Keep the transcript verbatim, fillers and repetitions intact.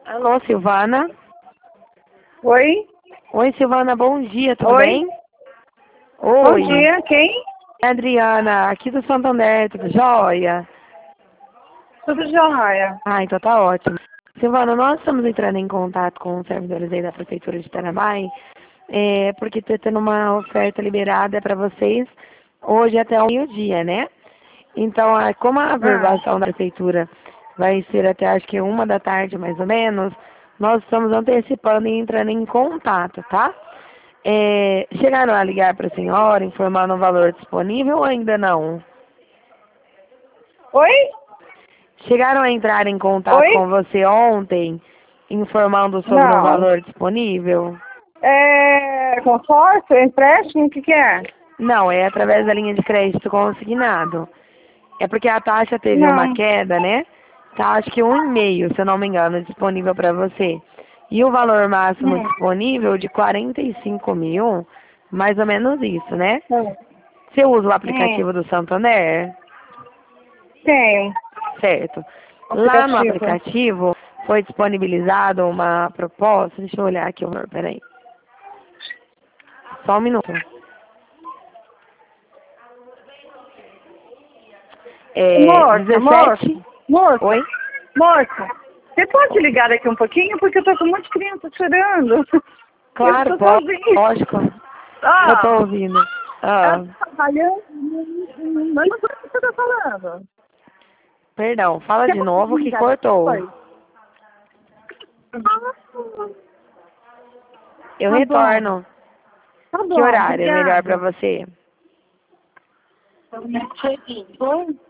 Alô, Silvana? Oi? Oi, Silvana, bom dia, tudo Oi? bem? Bom Oi, dia, quem? Adriana, aqui do Santander, tudo jóia? Tudo jóia. Ah, então tá ótimo. Silvana, nós estamos entrando em contato com os servidores aí da Prefeitura de Itanhaém, é, porque está tendo uma oferta liberada para vocês hoje até o meio-dia, né? Então, ah, como a Ah, averbação da Prefeitura vai ser até acho que uma da tarde, mais ou menos, nós estamos antecipando e entrando em contato, tá? É, chegaram a ligar para a senhora, informando o valor disponível ou ainda não? oi? Chegaram a entrar em contato Oi? com você ontem, informando sobre um Não. valor disponível? É consórcio, empréstimo, o que que é? Não, é através da linha de crédito consignado. É porque a taxa teve uma Não. queda, né? Tá, acho que um e meio, se eu não me engano, disponível para você. E o valor máximo Hum. disponível de quarenta e cinco mil, mais ou menos isso, né? Hum. Você usa o Hum. aplicativo do Santander? Tenho. Certo. Lá no Aplicativo. aplicativo foi disponibilizado uma proposta, deixa eu olhar aqui o valor, peraí. Só um minuto. É Moça, dezessete. moça, moça, Oi? moça. Você pode ligar aqui um pouquinho? Porque eu tô com um monte de criança chorando. Eu Claro, tô pode, sozinha. lógico. Eu tô Ah, ouvindo. ela Ah, tá trabalhando, mas não sei o que você tá falando. perdão, fala Você de pode novo que ligar cortou. depois? Eu Tá bom, retorno. tá Que bom, horário é melhor pra obrigada. você? Oi?